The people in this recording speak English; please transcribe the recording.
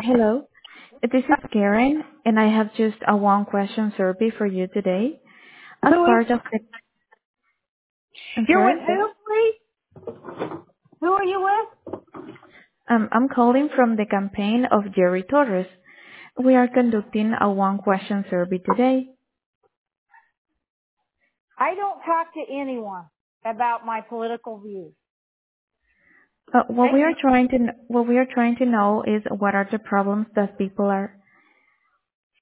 Hello, this is Karen, and I have just a one-question survey for you today. As Who is? part of the... I'm You're with sorry. who, please? Who are you with? I'm calling from the campaign of Jerry Torres. We are conducting a one-question survey today. I don't talk to anyone about my political views. What Okay? we are trying to know is what are the problems that people are